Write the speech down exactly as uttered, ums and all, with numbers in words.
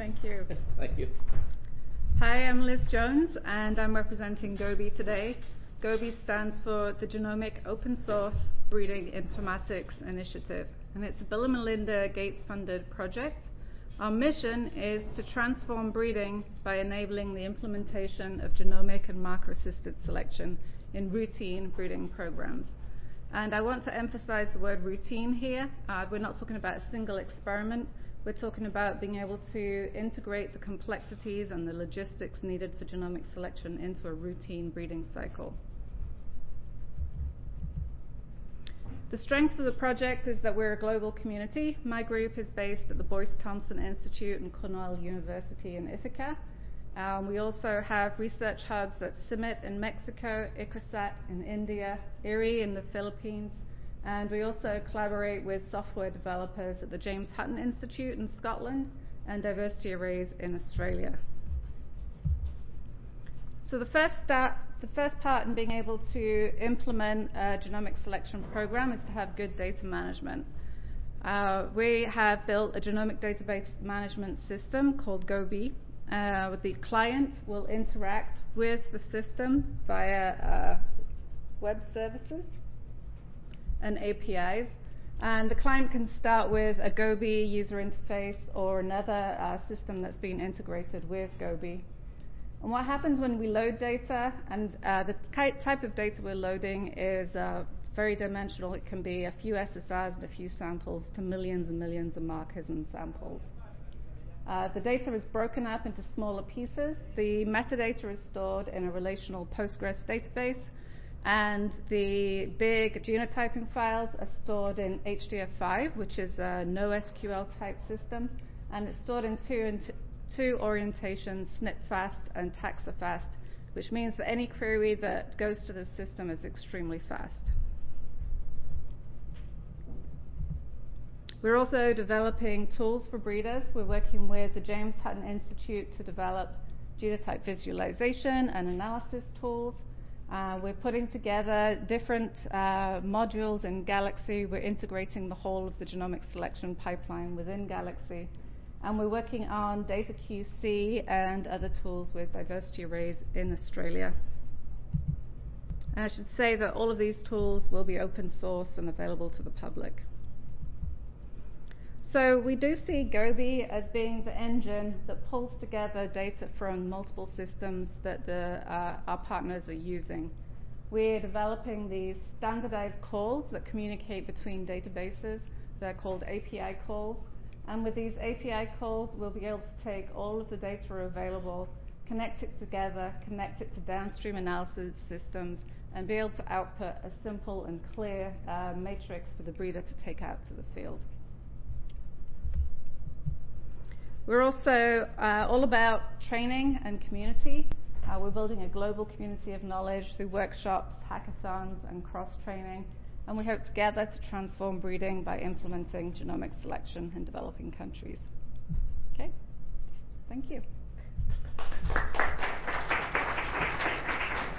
Thank you. Thank you. Hi, I'm Liz Jones, and I'm representing GOBI today. GOBI stands for the Genomic Open Source Breeding Informatics Initiative, and it's a Bill and Melinda Gates-funded project. Our mission is to transform breeding by enabling the implementation of genomic and marker-assisted selection in routine breeding programs. And I want to emphasize the word routine here. Uh, we're not talking about a single experiment. We're talking about being able to integrate the complexities and the logistics needed for genomic selection into a routine breeding cycle. The strength of the project is that we're a global community. My group is based at the Boyce Thompson Institute and Cornell University in Ithaca. Um, we also have research hubs at CIMMYT in Mexico, ICRISAT in India, I R I in the Philippines, and we also collaborate with software developers at the James Hutton Institute in Scotland and Diversity Arrays in Australia. So the first step, the first part in being able to implement a genomic selection program is to have good data management. Uh, we have built a genomic database management system called GOBI. Uh, the client will interact with the system via uh, web services and A P Is. And the client can start with a GOBI user interface or another uh, system that's been integrated with GOBI. And what happens when we load data, and uh, the type of data we're loading is uh, very dimensional. It can be a few S S Rs and a few samples to millions and millions of markers and samples. Uh, the data is broken up into smaller pieces. The metadata is stored in a relational Postgres database, and the big genotyping files are stored in H D F five, which is a NoSQL type system, and it's stored in two, two orientations, SNPfast and TaxaFast, which means that any query that goes to the system is extremely fast. We're also developing tools for breeders. We're working with the James Hutton Institute to develop genotype visualization and analysis tools. Uh, we're putting together different uh, modules in Galaxy. We're integrating the whole of the genomic selection pipeline within Galaxy. And we're working on data Q C and other tools with Diversity Arrays in Australia. And I should say that all of these tools will be open source and available to the public. So we do see GOBI as being the engine that pulls together data from multiple systems that the, uh, our partners are using. We're developing these standardized calls that communicate between databases. They're called A P I calls. And with these A P I calls, we'll be able to take all of the data available, connect it together, connect it to downstream analysis systems, and be able to output a simple and clear uh, matrix for the breeder to take out to the field. We're also uh, all about training and community. Uh, we're building a global community of knowledge through workshops, hackathons, and cross-training. And we hope together to transform breeding by implementing genomic selection in developing countries. Okay, thank you.